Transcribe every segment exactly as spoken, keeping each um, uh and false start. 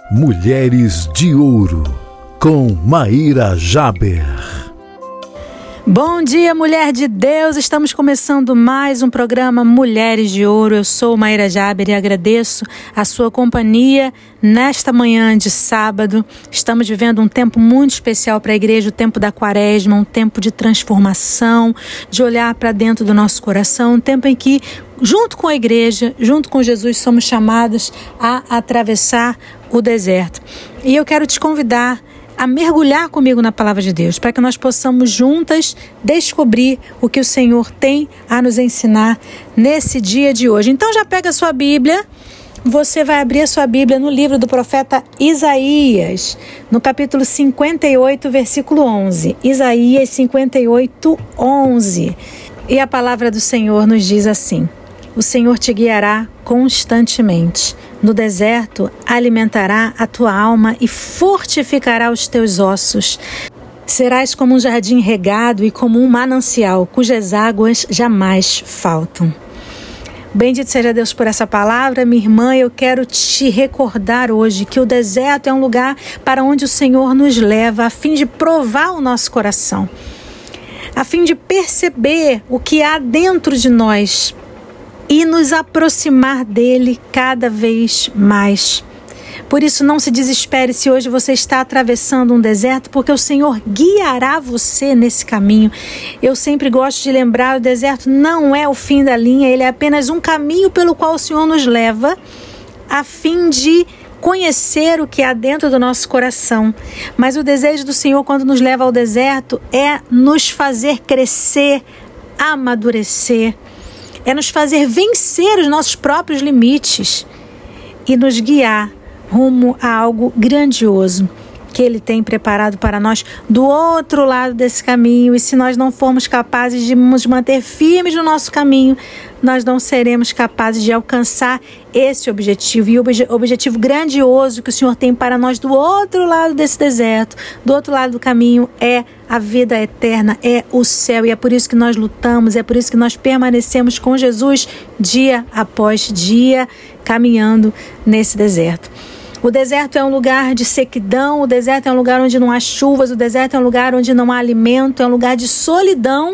Mulheres de Ouro, com Maíra Jaber. Bom dia, mulher de Deus! Estamos começando mais um programa Mulheres de Ouro. Eu sou Maíra Jaber e agradeço a sua companhia nesta manhã de sábado. Estamos vivendo um tempo muito especial para a igreja, o tempo da quaresma, um tempo de transformação, de olhar para dentro do nosso coração, um tempo em que, junto com a igreja, junto com Jesus, somos chamadas a atravessar o deserto. E eu quero te convidar a mergulhar comigo na palavra de Deus, para que nós possamos juntas descobrir o que o Senhor tem a nos ensinar nesse dia de hoje. Então já pega a sua Bíblia, você vai abrir a sua Bíblia no livro do profeta Isaías, no capítulo cinquenta e oito, versículo onze. Isaías cinquenta e oito, onze. E a palavra do Senhor nos diz assim: o Senhor te guiará constantemente. No deserto alimentará a tua alma e fortificará os teus ossos. Serás como um jardim regado e como um manancial, cujas águas jamais faltam. Bendito seja Deus por essa palavra, minha irmã. Eu quero te recordar hoje que o deserto é um lugar para onde o Senhor nos leva, a fim de provar o nosso coração, a fim de perceber o que há dentro de nós e nos aproximar dele cada vez mais. Por isso, não se desespere se hoje você está atravessando um deserto, porque o Senhor guiará você nesse caminho. Eu sempre gosto de lembrar, o deserto não é o fim da linha, ele é apenas um caminho pelo qual o Senhor nos leva, a fim de conhecer o que há dentro do nosso coração. Mas o desejo do Senhor, quando nos leva ao deserto, é nos fazer crescer, amadurecer, é nos fazer vencer os nossos próprios limites e nos guiar rumo a algo grandioso que Ele tem preparado para nós do outro lado desse caminho. E se nós não formos capazes de nos manter firmes no nosso caminho, nós não seremos capazes de alcançar esse objetivo. E o obje- objetivo grandioso que o Senhor tem para nós do outro lado desse deserto, do outro lado do caminho, é a vida eterna, é o céu. E é por isso que nós lutamos, é por isso que nós permanecemos com Jesus dia após dia, caminhando nesse deserto. O deserto é um lugar de sequidão, o deserto é um lugar onde não há chuvas, o deserto é um lugar onde não há alimento, é um lugar de solidão.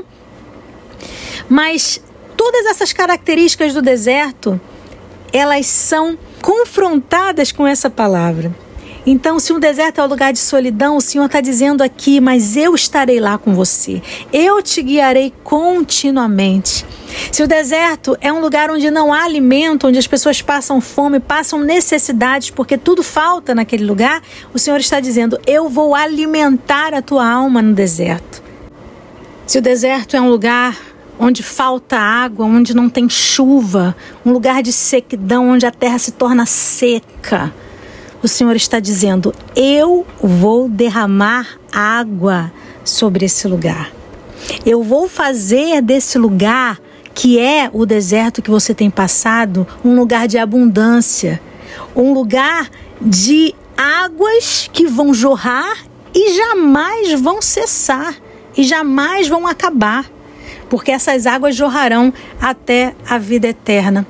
Mas todas essas características do deserto, elas são confrontadas com essa palavra. Então, se um deserto é um lugar de solidão, o Senhor está dizendo aqui: mas eu estarei lá com você, eu te guiarei continuamente. Se o deserto é um lugar onde não há alimento, onde as pessoas passam fome, passam necessidades, porque tudo falta naquele lugar, o Senhor está dizendo: eu vou alimentar a tua alma no deserto. Se o deserto é um lugar onde falta água, onde não tem chuva, um lugar de sequidão, onde a terra se torna seca, o Senhor está dizendo: eu vou derramar água sobre esse lugar. Eu vou fazer desse lugar, que é o deserto que você tem passado, um lugar de abundância, um lugar de águas que vão jorrar e jamais vão cessar, e jamais vão acabar, porque essas águas jorrarão até a vida eterna.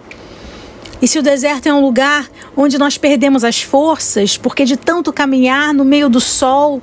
E se o deserto é um lugar onde nós perdemos as forças, porque de tanto caminhar no meio do sol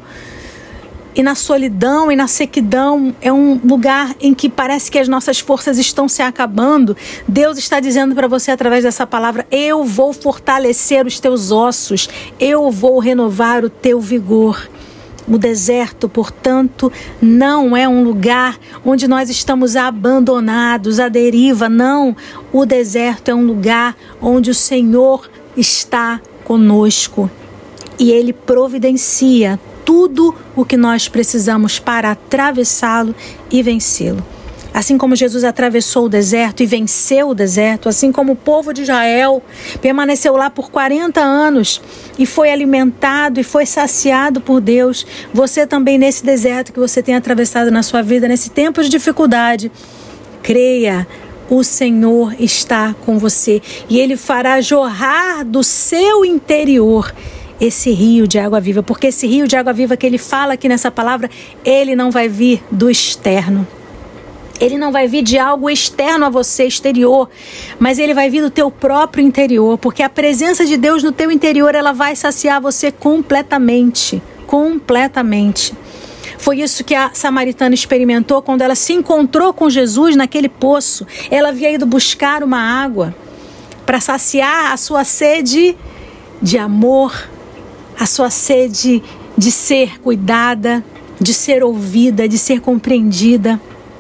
e na solidão e na sequidão, é um lugar em que parece que as nossas forças estão se acabando, Deus está dizendo para você através dessa palavra: eu vou fortalecer os teus ossos, eu vou renovar o teu vigor. O deserto, portanto, não é um lugar onde nós estamos abandonados, à deriva, não. O deserto é um lugar onde o Senhor está conosco e Ele providencia tudo o que nós precisamos para atravessá-lo e vencê-lo. Assim como Jesus atravessou o deserto e venceu o deserto, assim como o povo de Israel permaneceu lá por quarenta anos e foi alimentado e foi saciado por Deus, você também, nesse deserto que você tem atravessado na sua vida, nesse tempo de dificuldade, creia, o Senhor está com você e Ele fará jorrar do seu interior esse rio de água viva, porque esse rio de água viva que Ele fala aqui nessa palavra, ele não vai vir do externo. Ele não vai vir de algo externo a você, exterior, mas ele vai vir do teu próprio interior, porque a presença de Deus no teu interior, ela vai saciar você completamente, completamente. Foi isso que a samaritana experimentou quando ela se encontrou com Jesus naquele poço. Ela havia ido buscar uma água para saciar a sua sede de amor, a sua sede de ser cuidada, de ser ouvida, de ser compreendida.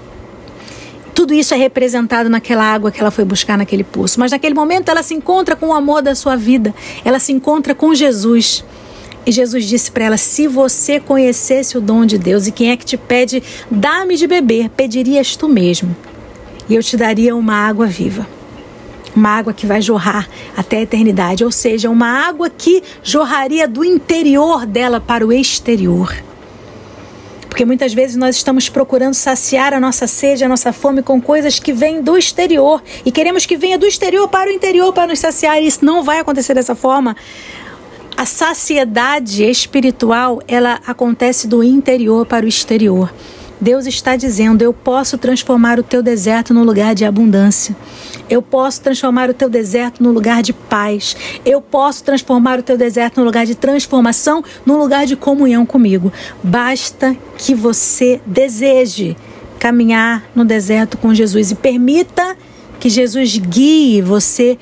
Tudo isso é representado naquela água que ela foi buscar naquele poço. Mas naquele momento ela se encontra com o amor da sua vida. Ela se encontra com Jesus. E Jesus disse para ela, se você conhecesse o dom de Deus e quem é que te pede, dá-me de beber, pedirias tu mesmo. E eu te daria uma água viva. Uma água que vai jorrar até a eternidade. Ou seja, uma água que jorraria do interior dela para o exterior. Porque muitas vezes nós estamos procurando saciar a nossa sede, a nossa fome com coisas que vêm do exterior. E queremos que venha do exterior para o interior para nos saciar. E isso não vai acontecer dessa forma. A saciedade espiritual, ela acontece do interior para o exterior. Deus está dizendo, eu posso transformar o teu deserto num lugar de abundância. Eu posso transformar o teu deserto num lugar de paz. Eu posso transformar o teu deserto num lugar de transformação, num lugar de comunhão comigo. Basta que você deseje caminhar no deserto com Jesus e permita que Jesus guie você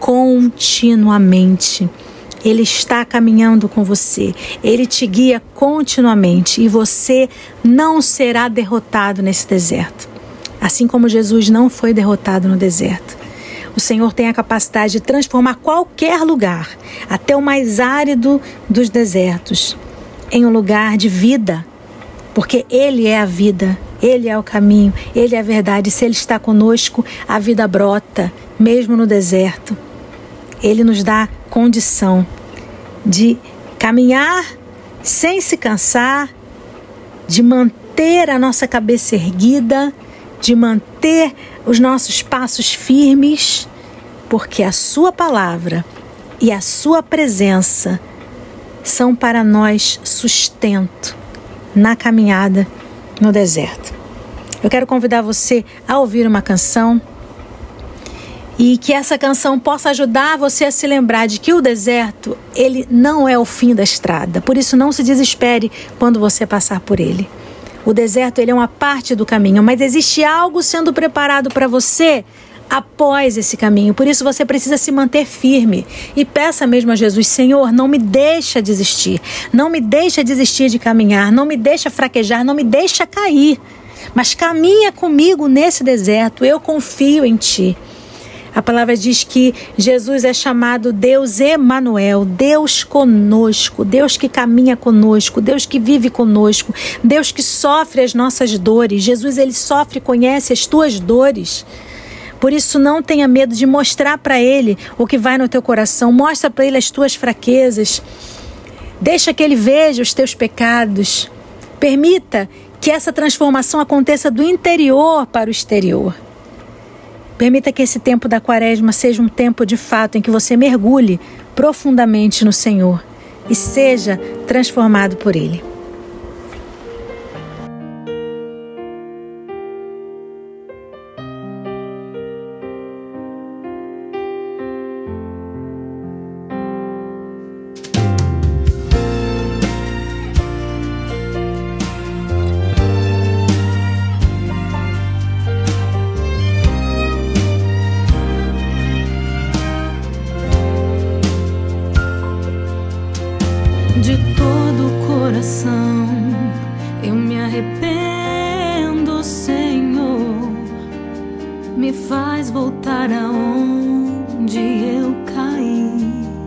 continuamente. Ele está caminhando com você. Ele te guia continuamente e você não será derrotado nesse deserto. Assim como Jesus não foi derrotado no deserto. O Senhor tem a capacidade de transformar qualquer lugar, até o mais árido dos desertos, em um lugar de vida. Porque Ele é a vida, Ele é o caminho, Ele é a verdade. Se Ele está conosco, a vida brota, mesmo no deserto. Ele nos dá condição de caminhar sem se cansar, de manter a nossa cabeça erguida, de manter os nossos passos firmes, porque a sua palavra e a sua presença são para nós sustento na caminhada no deserto. Eu quero convidar você a ouvir uma canção e que essa canção possa ajudar você a se lembrar de que o deserto, ele não é o fim da estrada. Por isso, não se desespere quando você passar por ele. O deserto, ele é uma parte do caminho, mas existe algo sendo preparado para você após esse caminho. Por isso, você precisa se manter firme e peça mesmo a Jesus, Senhor, não me deixa desistir, não me deixa desistir de caminhar, não me deixa fraquejar, não me deixa cair, mas caminha comigo nesse deserto, eu confio em Ti. A palavra diz que Jesus é chamado Deus Emanuel, Deus conosco, Deus que caminha conosco, Deus que vive conosco, Deus que sofre as nossas dores. Jesus, ele sofre e conhece as tuas dores. Por isso, não tenha medo de mostrar para Ele o que vai no teu coração. Mostra para Ele as tuas fraquezas. Deixa que Ele veja os teus pecados. Permita que essa transformação aconteça do interior para o exterior. Permita que esse tempo da quaresma seja um tempo de fato em que você mergulhe profundamente no Senhor e seja transformado por Ele. De todo o coração eu me arrependo, Senhor. Me faz voltar aonde eu caí.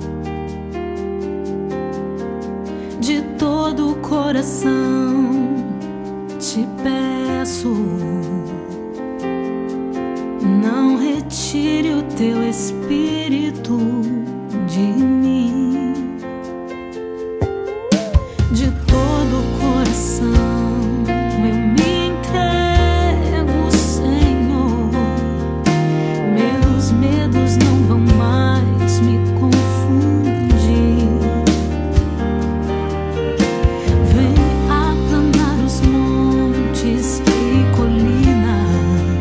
De todo o coração te peço, não retire o teu espírito de mim. De todo o coração eu me entrego, Senhor. Meus medos não vão mais me confundir. Vem aplanar os montes e colinas.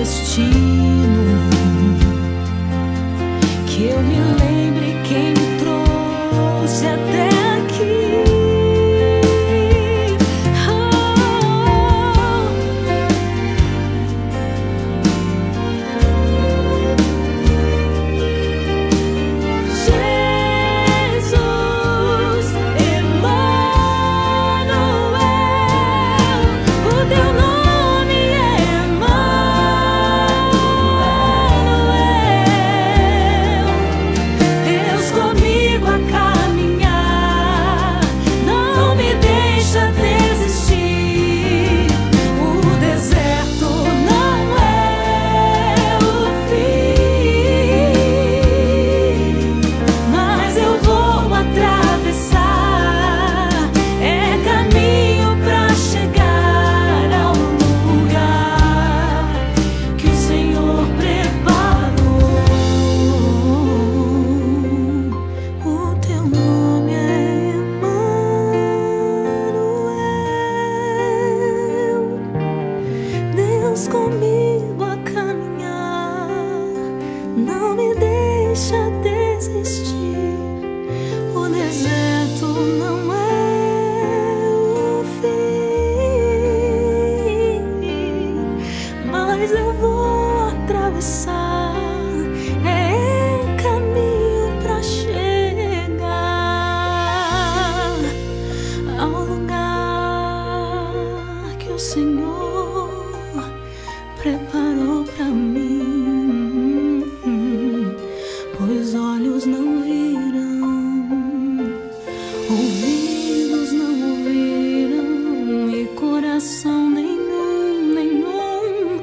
destino, que eu me lembre quem me trouxe até aqui. Comigo a caminhar, não me deixa desistir. O deserto não é o fim, mas eu vou atravessar, é caminho pra chegar ao lugar que o Senhor preparou pra mim, pois olhos não viram, ouvidos não ouviram e coração nenhum, nenhum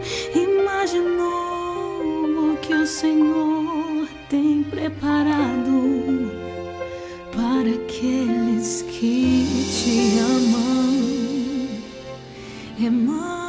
imaginou o que o Senhor tem preparado para aqueles que te amam. Emmanuel.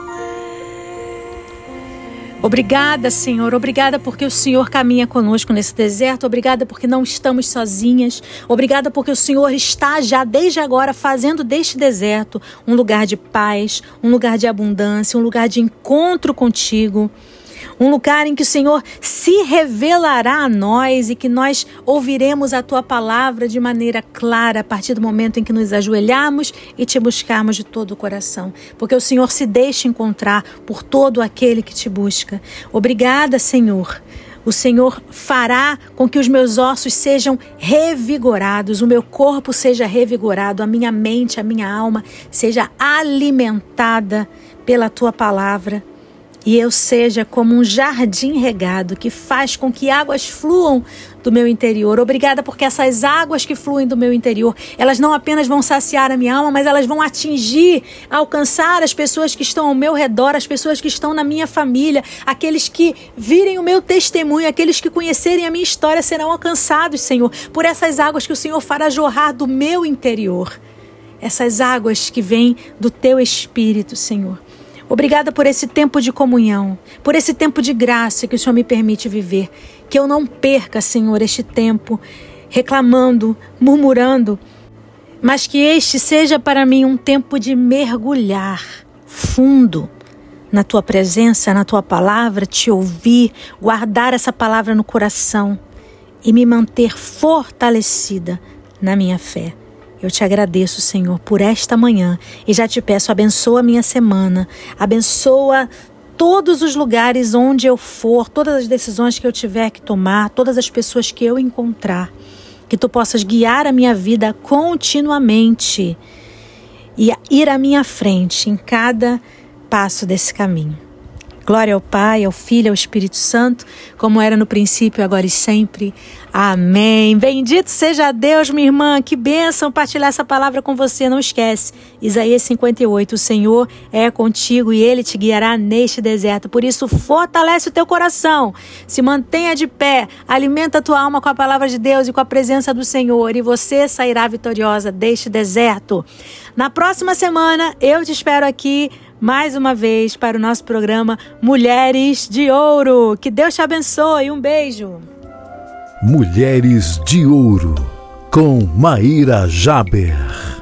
Obrigada, Senhor. Obrigada porque o Senhor caminha conosco nesse deserto. Obrigada porque não estamos sozinhas. Obrigada porque o Senhor está já desde agora fazendo deste deserto um lugar de paz, um lugar de abundância, um lugar de encontro contigo. Um lugar em que o Senhor se revelará a nós e que nós ouviremos a Tua palavra de maneira clara a partir do momento em que nos ajoelharmos e Te buscarmos de todo o coração. Porque o Senhor se deixa encontrar por todo aquele que Te busca. Obrigada, Senhor. O Senhor fará com que os meus ossos sejam revigorados, o meu corpo seja revigorado, a minha mente, a minha alma seja alimentada pela Tua palavra. E eu seja como um jardim regado que faz com que águas fluam do meu interior. Obrigada porque essas águas que fluem do meu interior, elas não apenas vão saciar a minha alma, mas elas vão atingir, alcançar as pessoas que estão ao meu redor, as pessoas que estão na minha família, aqueles que virem o meu testemunho, aqueles que conhecerem a minha história serão alcançados, Senhor, por essas águas que o Senhor fará jorrar do meu interior. Essas águas que vêm do Teu Espírito, Senhor. Obrigada por esse tempo de comunhão, por esse tempo de graça que o Senhor me permite viver. Que eu não perca, Senhor, este tempo reclamando, murmurando, mas que este seja para mim um tempo de mergulhar fundo na Tua presença, na Tua palavra, Te ouvir, guardar essa palavra no coração e me manter fortalecida na minha fé. Eu Te agradeço, Senhor, por esta manhã e já Te peço, abençoa a minha semana, abençoa todos os lugares onde eu for, todas as decisões que eu tiver que tomar, todas as pessoas que eu encontrar, que Tu possas guiar a minha vida continuamente e ir à minha frente em cada passo desse caminho. Glória ao Pai, ao Filho e ao Espírito Santo, como era no princípio, agora e sempre. Amém. Bendito seja Deus, minha irmã. Que bênção partilhar essa palavra com você. Não esquece. Isaías cinquenta e oito. O Senhor é contigo e Ele te guiará neste deserto. Por isso, fortalece o teu coração. Se mantenha de pé. Alimenta a tua alma com a palavra de Deus e com a presença do Senhor. E você sairá vitoriosa deste deserto. Na próxima semana, eu te espero aqui mais uma vez para o nosso programa Mulheres de Ouro. Que Deus te abençoe. Um beijo. Mulheres de Ouro, com Maíra Jaber.